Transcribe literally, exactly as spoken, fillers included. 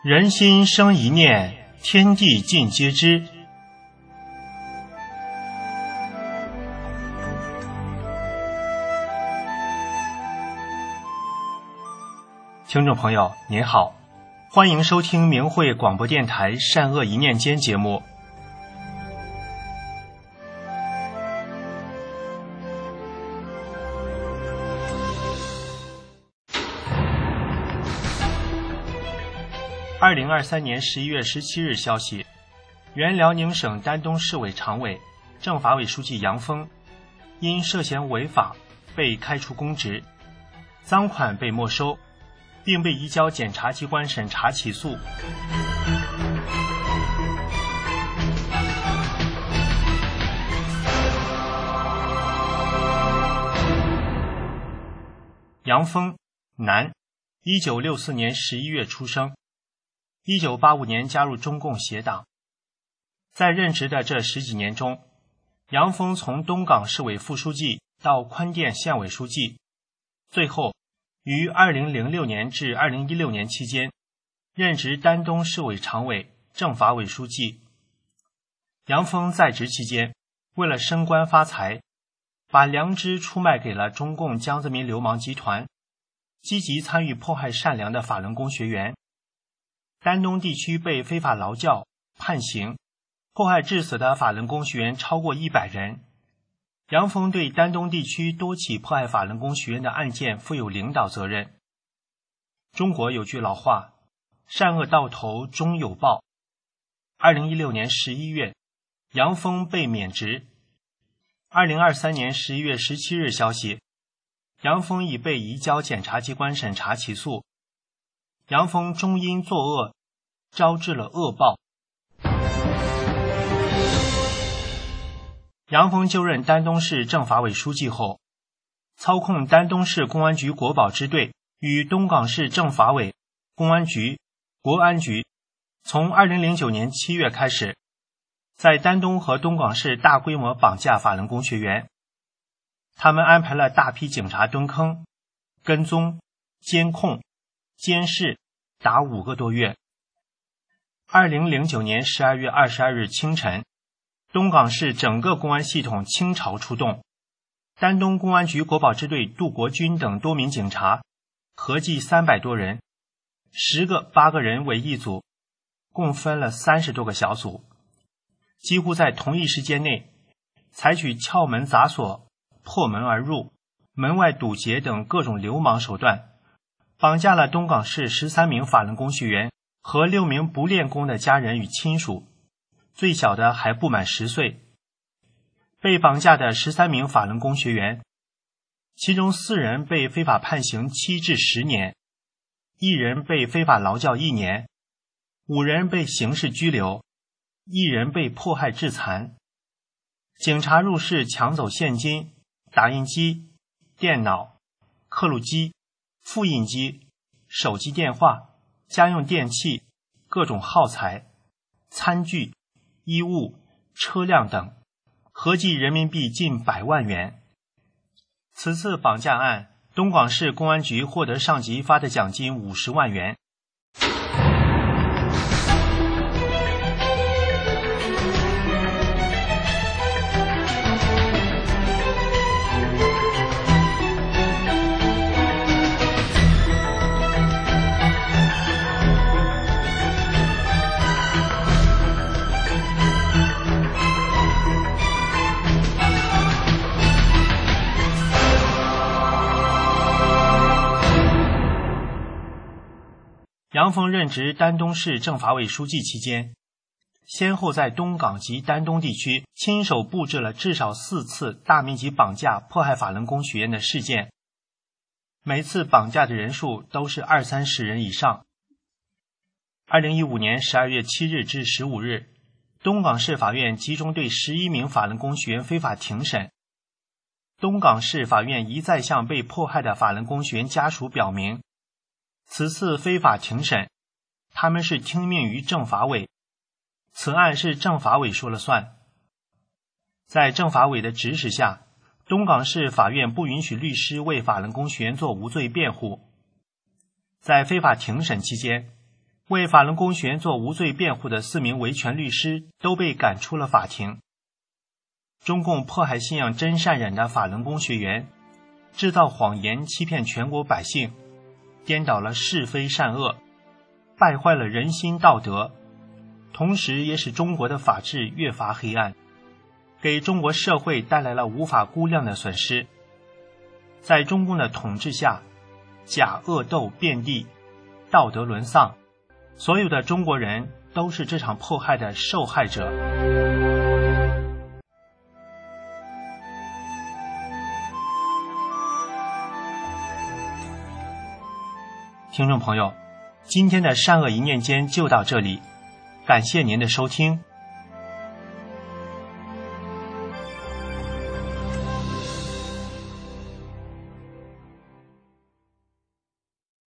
人心生一念，天地尽皆知。听众朋友您好，欢迎收听明慧广播电台善恶一念间节目。二零二三年十一月十七日消息，原辽宁省丹东市委常委、政法委书记杨峰因涉嫌违法被开除公职，赃款被没收，并被移交检察机关审查起诉。杨峰，男，一九六四年十一月出生，一九八五年加入中共协党。在任职的这十几年中，杨峰从东港市委副书记到宽甸县委书记，最后于二零零六年至二零一六年期间任职丹东市委常委、政法委书记。杨峰在职期间，为了升官发财，把良知出卖给了中共江泽民流氓集团，积极参与迫害善良的法轮功学员。丹东地区被非法劳教、判刑、迫害致死的法轮功学员超过一百人。杨峰对丹东地区多起迫害法轮功学员的案件负有领导责任。中国有句老话，善恶到头终有报。二零一六年十一月，杨峰被免职。二零二三年十一月十七日消息，杨峰已被移交检察机关审查起诉。杨峰终因作恶，招致了恶报。杨峰就任丹东市政法委书记后，操控丹东市公安局国保支队与东港市政法委、公安局、国安局，从二零零九年七月开始，在丹东和东港市大规模绑架法轮功学员。他们安排了大批警察蹲坑、跟踪、监控、监视达五个多月。二零零九年十二月二十二日清晨，东港市整个公安系统倾巢出动，丹东公安局国保支队杜国军等多名警察，合计三百多人，十个八个人为一组，共分了三十多个小组，几乎在同一时间内，采取撬门砸锁、破门而入、门外堵截等各种流氓手段，绑架了东港市十三名法轮功学员和六名不练功的家人与亲属，最小的还不满十岁。被绑架的十三名法轮功学员，其中四人被非法判刑七至十年，一人被非法劳教一年，五人被刑事拘留，一人被迫害致残。警察入室抢走现金、打印机、电脑、刻录机、复印机、手机电话、家用电器、各种耗材、餐具、衣物、车辆等，合计人民币近百万元。此次绑架案，东港市公安局获得上级发的奖金五十万元。杨峰任职丹东市政法委书记期间，先后在东港及丹东地区亲手布置了至少四次大面积绑架迫害法轮功学员的事件，每次绑架的人数都是二三十人以上。二零一五年十二月七日至十五日，东港市法院集中对十一名法轮功学员非法庭审。东港市法院一再向被迫害的法轮功学员家属表明，此次非法庭审，他们是听命于政法委，此案是政法委说了算。在政法委的指使下，东港市法院不允许律师为法轮功学员做无罪辩护。在非法庭审期间， 为法轮功学员做无罪辩护的四名维权律师都被赶出了法庭。中共迫害信仰真善忍的法轮功学员，制造谎言欺骗全国百姓，颠倒了是非善恶，败坏了人心道德，同时也使中国的法治越发黑暗，给中国社会带来了无法估量的损失。在中共的统治下，假恶斗遍地，道德沦丧，所有的中国人都是这场迫害的受害者。听众朋友，今天的善恶一念间就到这里，感谢您的收听，